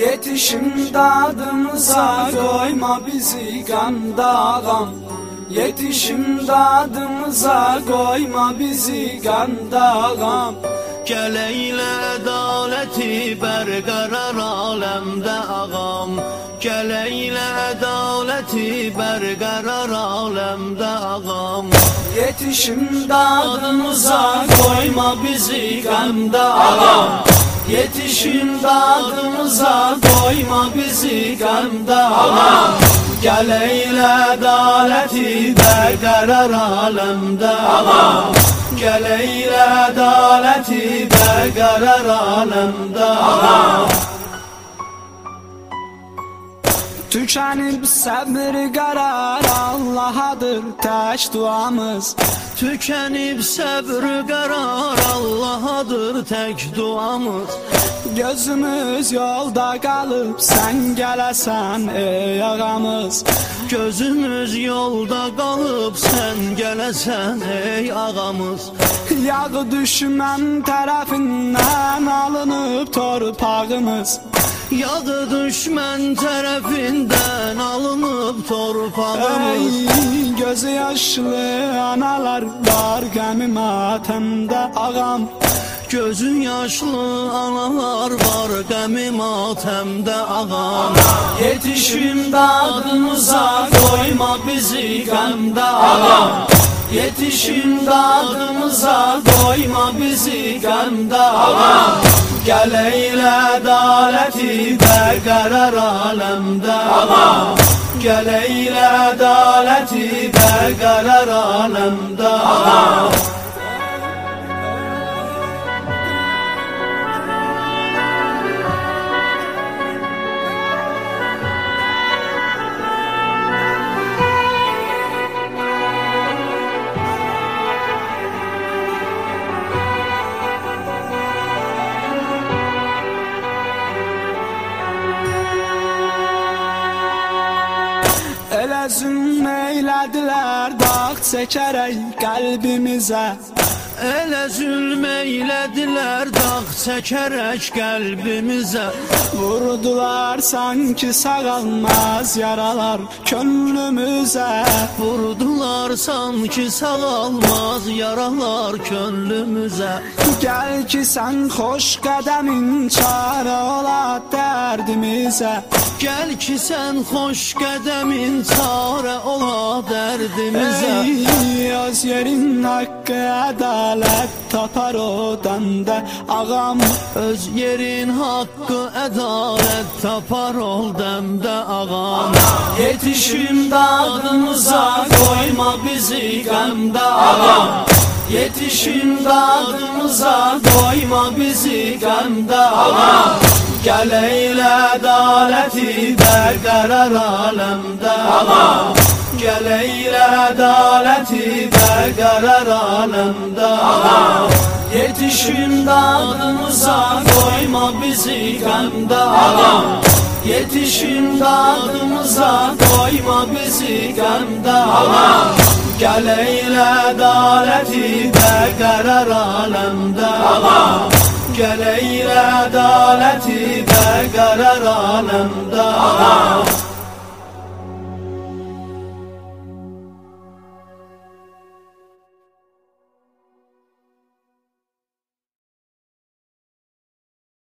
Yetişim dadımıza koyma bizi ganda ağam. Yetişim dadımıza koyma bizi ganda ağam. Gel eyle adaleti berqərar aləmdə ağam. Gel eyle adaleti berqərar aləmdə ağam. Yetişim dadımıza koyma bizi ganda ağam. Yetişim dadımıza koyma bizi ganda ağam. Gel eyle adaleti berqərar aləmdə ağam. Gel eyle adaleti berqərar aləmdə ağam. Tükenip sabır qarar Allah'adır tək duamız. Tükenip səbr qərar Allah'adır tək duamız. Gözümüz yolda qalıb sən gələsən ey ağamız. Gözümüz yolda qalıb sən gələsən ey ağamız. Yağı düşmən tərəfindən alınıb torpağımız. Yağı düşmən tərəfindən alınıb torpağımız. Ey gözü yaşlı analar var qəmi matəmdə ağam. Gözü yaşlı analar var qəmi matəmdə ağam. Yetişim dadımıza koyma bizi qəmdə ağam. Yetişim dadımıza koyma bizi qəmdə ağam. Gel eyle adaleti berqərar aləmdə ağam. Gel eyle adaleti berqərar aləmdə ağam. Elə zülm eylədilər dağ çəkərək qəlbimizə. Elə zülm eylədilər dağ çəkərək qəlbimizə. Vurdular sanki sağalmaz yaralar könlümüzə. Vurdular sanki sağalmaz yaralar könlümüzə. Gəl ki sən xoş qədəmin çarə ola dərdimizə. Gəl ki sən xoş qədəmin çarə ola dərdimizə. Ey öz yerin haqqı ədalət tapar o dəndə ağam. Öz yerin haqqı ədalət tapar ol dəmdə ağam. Yetişim dadımıza koyma bizi qəmdə ağam. Yetişim dadımıza koyma bizi qəmdə ağam. Gel eyle adaleti berqərar aləmdə ağam. Gel eyle adaleti berqərar aləmdə ağam. Yetişim dadımıza koyma bizi qəmdə ağam. Yetişim dadımıza koyma bizi qəmdə ağam. Gel eyle adaleti berqərar aləmdə ağam. Gel eyle adaleti berqərar aləmdə ağam.